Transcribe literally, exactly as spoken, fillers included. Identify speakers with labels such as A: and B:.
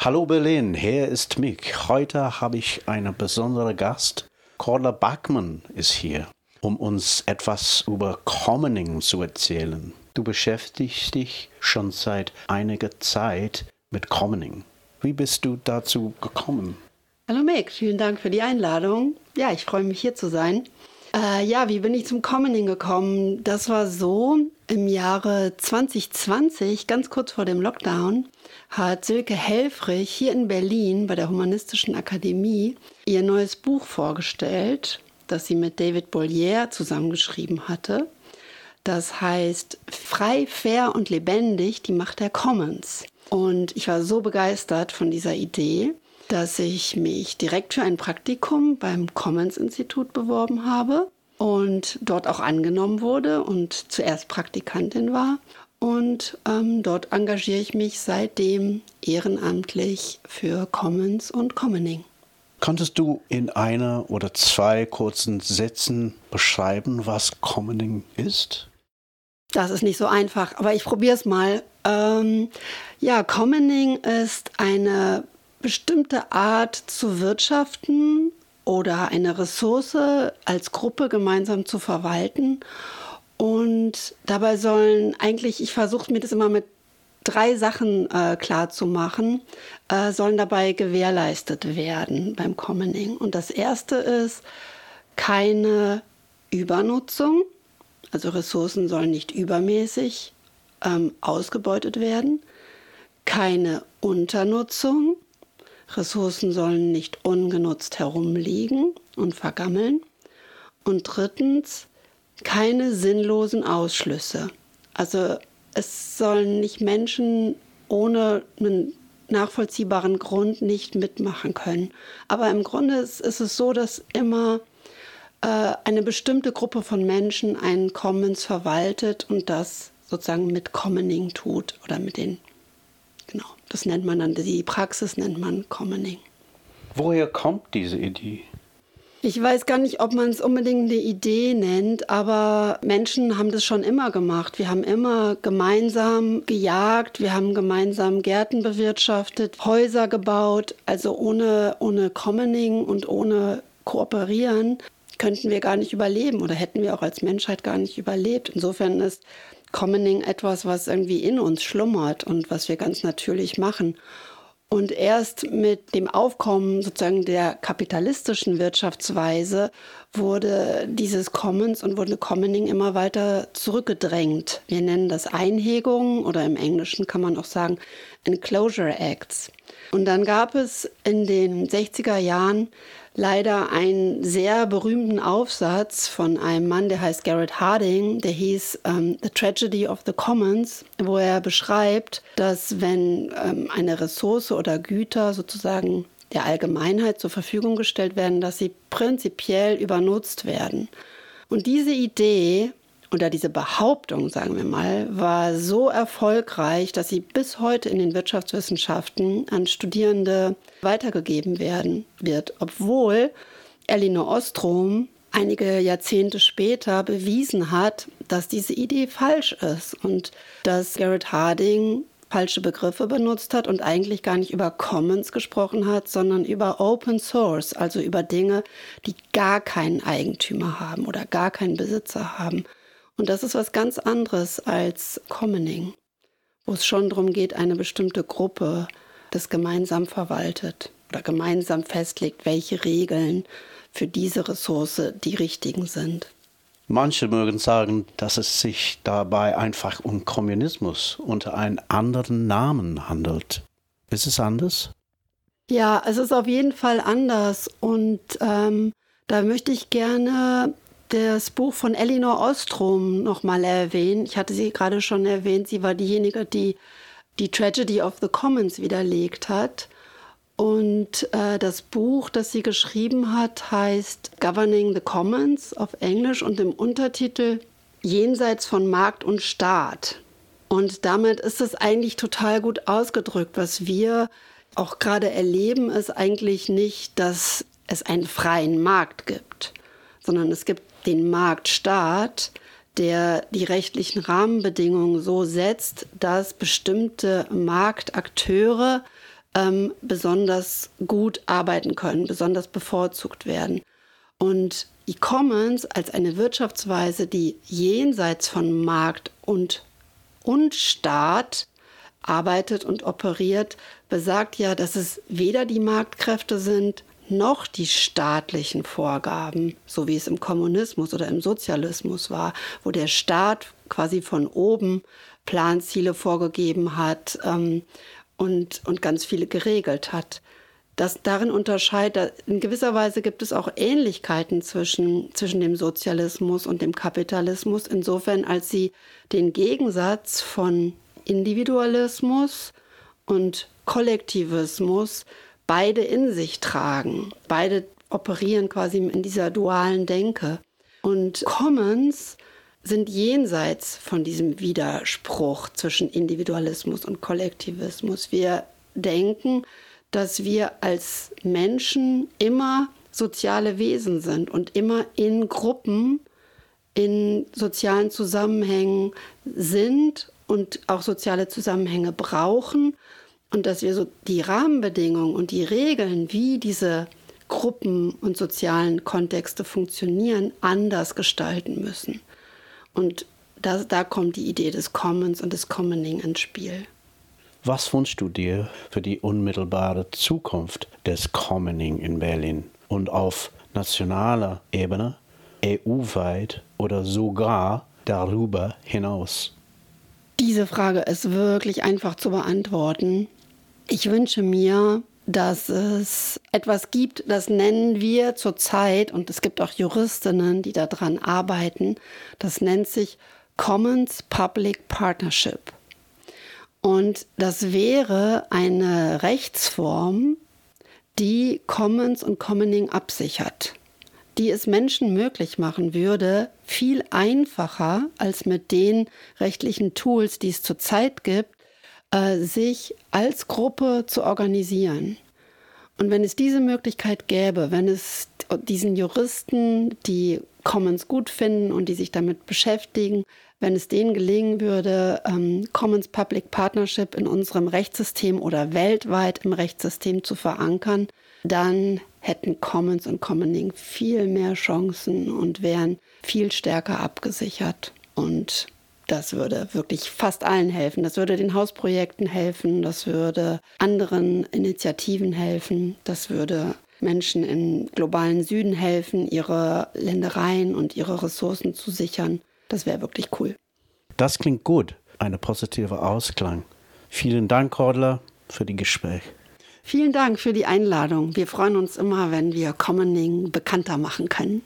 A: Hallo Berlin, hier ist Mick. Heute habe ich einen besonderen Gast. Cordula Bachmann ist hier, um uns etwas über Commoning zu erzählen. Du beschäftigst dich schon seit einiger Zeit mit Commoning. Wie bist du dazu gekommen?
B: Hallo Mick, vielen Dank für die Einladung. Ja, ich freue mich hier zu sein. Äh, ja, wie bin ich zum Commoning gekommen? Das war so, im Jahre zwanzig zwanzig, ganz kurz vor dem Lockdown, hat Silke Helfrich hier in Berlin bei der Humanistischen Akademie ihr neues Buch vorgestellt, das sie mit David Bollier zusammengeschrieben hatte. Das heißt Frei, fair und lebendig, die Macht der Commons. Und ich war so begeistert von dieser Idee, dass ich mich direkt für ein Praktikum beim Commons-Institut beworben habe und dort auch angenommen wurde und zuerst Praktikantin war. Und ähm, dort engagiere ich mich seitdem ehrenamtlich für Commons und Commoning.
A: Könntest du in einer oder zwei kurzen Sätzen beschreiben, was Commoning ist?
B: Das ist nicht so einfach, aber ich probiere es mal. Ähm, ja, Commoning ist eine bestimmte Art zu wirtschaften oder eine Ressource als Gruppe gemeinsam zu verwalten. Und dabei sollen eigentlich, ich versuche mir das immer mit drei Sachen äh, klar zu machen, äh, sollen dabei gewährleistet werden beim Commoning. Und das erste ist keine Übernutzung. Also Ressourcen sollen nicht übermäßig ähm, ausgebeutet werden. Keine Unternutzung. Ressourcen sollen nicht ungenutzt herumliegen und vergammeln. Und drittens, keine sinnlosen Ausschlüsse. Also es sollen nicht Menschen ohne einen nachvollziehbaren Grund nicht mitmachen können. Aber im Grunde ist, ist es so, dass immer äh, eine bestimmte Gruppe von Menschen einen Commons verwaltet und das sozusagen mit Commoning tut oder mit den, genau, das nennt man dann, die Praxis nennt man Commoning.
A: Woher kommt diese Idee?
B: Ich weiß gar nicht, ob man es unbedingt eine Idee nennt, aber Menschen haben das schon immer gemacht. Wir haben immer gemeinsam gejagt, wir haben gemeinsam Gärten bewirtschaftet, Häuser gebaut. Also ohne, ohne Commoning und ohne Kooperieren könnten wir gar nicht überleben oder hätten wir auch als Menschheit gar nicht überlebt. Insofern ist Commoning etwas, was irgendwie in uns schlummert und was wir ganz natürlich machen. Und erst mit dem Aufkommen sozusagen der kapitalistischen Wirtschaftsweise wurde dieses Commons und wurde Commoning immer weiter zurückgedrängt. Wir nennen das Einhegungen oder im Englischen kann man auch sagen Enclosure Acts. Und dann gab es in den sechziger Jahren leider einen sehr berühmten Aufsatz von einem Mann, der heißt Garrett Hardin, der hieß um, The Tragedy of the Commons, wo er beschreibt, dass wenn um, eine Ressource oder Güter sozusagen der Allgemeinheit zur Verfügung gestellt werden, dass sie prinzipiell übernutzt werden. Und diese Idee oder diese Behauptung, sagen wir mal, war so erfolgreich, dass sie bis heute in den Wirtschaftswissenschaften an Studierende weitergegeben werden wird, obwohl Elinor Ostrom einige Jahrzehnte später bewiesen hat, dass diese Idee falsch ist und dass Garrett Hardin falsche Begriffe benutzt hat und eigentlich gar nicht über Commons gesprochen hat, sondern über Open Source, also über Dinge, die gar keinen Eigentümer haben oder gar keinen Besitzer haben. Und das ist was ganz anderes als Commoning, wo es schon darum geht, eine bestimmte Gruppe das gemeinsam verwaltet oder gemeinsam festlegt, welche Regeln für diese Ressource die richtigen sind.
A: Manche mögen sagen, dass es sich dabei einfach um Kommunismus unter einem anderen Namen handelt. Ist es anders?
B: Ja, es ist auf jeden Fall anders. Und ähm, da möchte ich gerne das Buch von Elinor Ostrom nochmal erwähnen. Ich hatte sie gerade schon erwähnt. Sie war diejenige, die die Tragedy of the Commons widerlegt hat. Und äh, das Buch, das sie geschrieben hat, heißt Governing the Commons auf Englisch und im Untertitel Jenseits von Markt und Staat. Und damit ist es eigentlich total gut ausgedrückt. Was wir auch gerade erleben, ist eigentlich nicht, dass es einen freien Markt gibt, sondern es gibt den Marktstaat, der die rechtlichen Rahmenbedingungen so setzt, dass bestimmte Marktakteure ähm, besonders gut arbeiten können, besonders bevorzugt werden. Und die Commons als eine Wirtschaftsweise, die jenseits von Markt und, und Staat arbeitet und operiert, besagt ja, dass es weder die Marktkräfte sind, noch die staatlichen Vorgaben, so wie es im Kommunismus oder im Sozialismus war, wo der Staat quasi von oben Planziele vorgegeben hat ähm, und, und ganz viele geregelt hat. Das darin unterscheidet, in gewisser Weise gibt es auch Ähnlichkeiten zwischen, zwischen dem Sozialismus und dem Kapitalismus, insofern als sie den Gegensatz von Individualismus und Kollektivismus beide in sich tragen. Beide operieren quasi in dieser dualen Denke. Und Commons sind jenseits von diesem Widerspruch zwischen Individualismus und Kollektivismus. Wir denken, dass wir als Menschen immer soziale Wesen sind und immer in Gruppen, in sozialen Zusammenhängen sind und auch soziale Zusammenhänge brauchen. Und dass wir so die Rahmenbedingungen und die Regeln, wie diese Gruppen und sozialen Kontexte funktionieren, anders gestalten müssen. Und da, da kommt die Idee des Commons und des Commoning ins Spiel.
A: Was wünschst du dir für die unmittelbare Zukunft des Commoning in Berlin und auf nationaler Ebene, E U-weit oder sogar darüber hinaus?
B: Diese Frage ist wirklich einfach zu beantworten. Ich wünsche mir, dass es etwas gibt, das nennen wir zurzeit, und es gibt auch Juristinnen, die daran arbeiten, das nennt sich Commons Public Partnership. Und das wäre eine Rechtsform, die Commons und Commoning absichert, die es Menschen möglich machen würde, viel einfacher als mit den rechtlichen Tools, die es zurzeit gibt, äh, sich als Gruppe zu organisieren. Und wenn es diese Möglichkeit gäbe, wenn es diesen Juristen, die Commons gut finden und die sich damit beschäftigen, wenn es denen gelingen würde, ähm, Commons Public Partnership in unserem Rechtssystem oder weltweit im Rechtssystem zu verankern, dann hätten Commons und Commoning viel mehr Chancen und wären viel stärker abgesichert. Und das würde wirklich fast allen helfen. Das würde den Hausprojekten helfen, das würde anderen Initiativen helfen, das würde Menschen im globalen Süden helfen, ihre Ländereien und ihre Ressourcen zu sichern. Das wäre wirklich cool.
A: Das klingt gut. Ein positiver Ausklang. Vielen Dank, Cordula, für das Gespräch.
B: Vielen Dank für die Einladung. Wir freuen uns immer, wenn wir Commoning bekannter machen können.